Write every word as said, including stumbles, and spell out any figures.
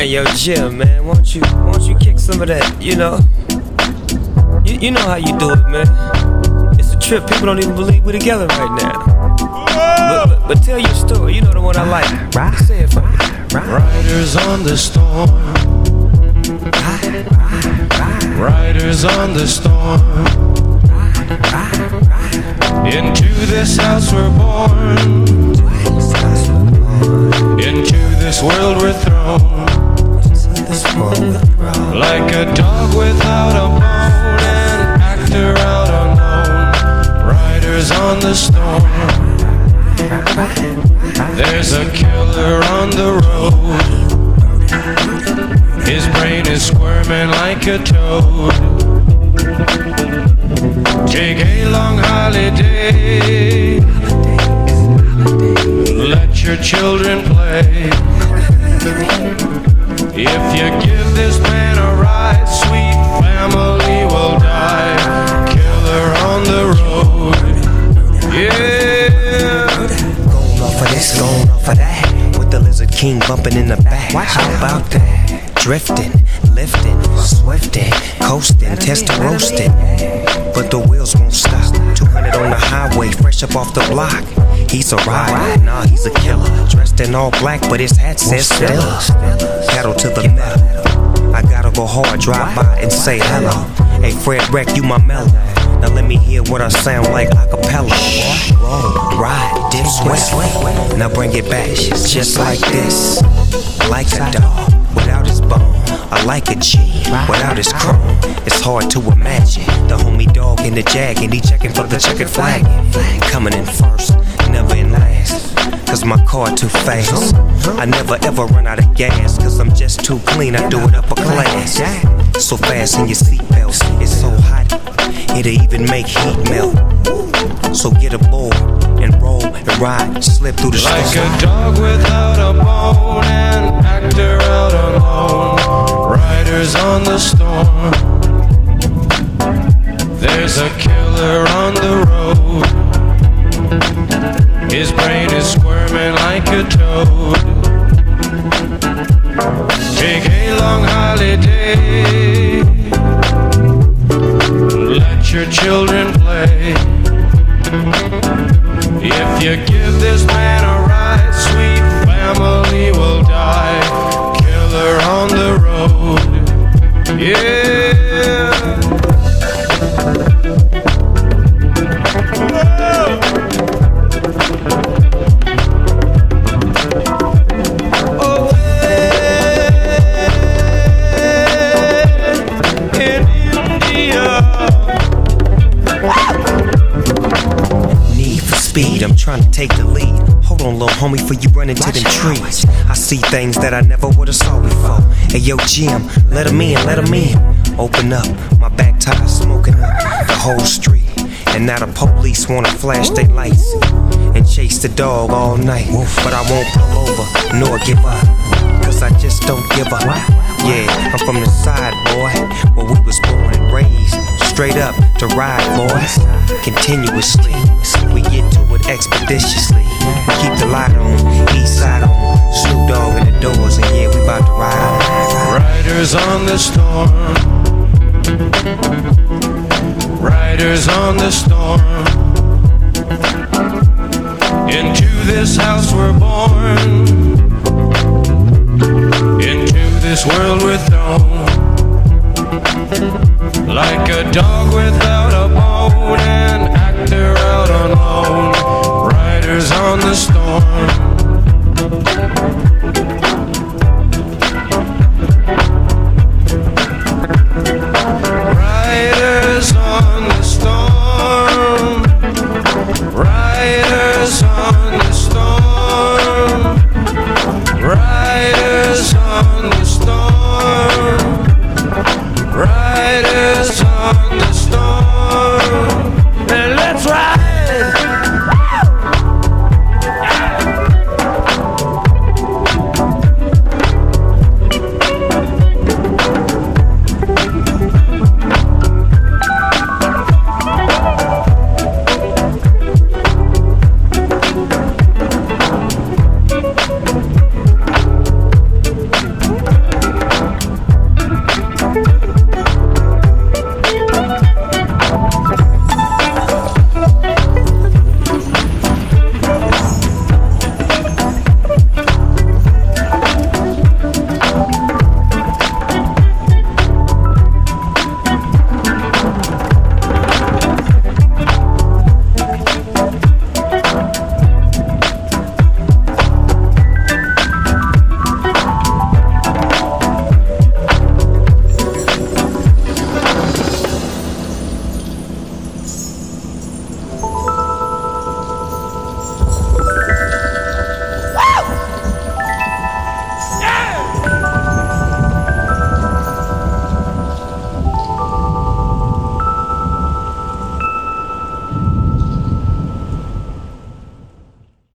Hey yo, Jim, man, won't you, won't you kick some of that, you know? You, you know how you do it, man. It's a trip, people don't even believe we're together right now. But, but, but tell your story, you know the one I like. Right. Say it for me. Riders on the storm. Riders on the storm. Into this house we're born. Into this world we're thrown. Like a dog without a bone, an actor out alone. Riders on the storm. There's a killer on the road. His brain is squirming like a toad. Take a long holiday. Let your children play. If you give this man a ride, sweet family will die. Killer on the road. Yeah. Going off of this, going off of that. With the Lizard King bumping in the back. How about that? Drifting, lifting, swifting, coasting, testing, roasting. But the wheels won't stop. two hundred on the highway, fresh up off the block. He's a rider, nah, he's a killer. Dressed in all black, but his hat says Stella. Pedal to the metal. I gotta go hard, drive by and say hello. Hey, Fred Wreck, you my mellow. Now let me hear what I sound like a cappella. Roll, ride, dip, sweat. Now bring it back, just like this. Like a dog without his bone. I like a G without his chrome. It's hard to imagine the homie dog in the jag and he checking for the checkered flag. Coming in first, never in last. Cause my car too fast. I never ever run out of gas. Cause I'm just too clean, I do it upper class. So fast in your seatbelts, it's so hot, it'll even make heat melt. So get aboard and roll and ride, slip through the storm. Like a dog without a bone, an actor out alone. Riders on the storm. There's a killer on the road. His brain is squirming like a toad. Take a long holiday. Let your children play. If you give this man a ride, sweet family will die. Killer on the road. Yeah. I'm trying to take the lead. Hold on, little homie, before you run into them trees. I see things that I never would've saw before. Hey, yo, Jim, let him in, let him in. Open up, my back tire smoking up the whole street. And now the police wanna flash their lights and chase the dog all night. But I won't pull over, nor give up, cause I just don't give up. Yeah, I'm from the side, boy, where we was born and raised. Straight up to ride, boys, continuously. We get to it expeditiously. We keep the light on, east side on, Snoop Dogg in the doors, and yeah, we about to ride. Riders on the storm. Riders on the storm. Into this house we're born. Into this world we're thrown. Like a dog without a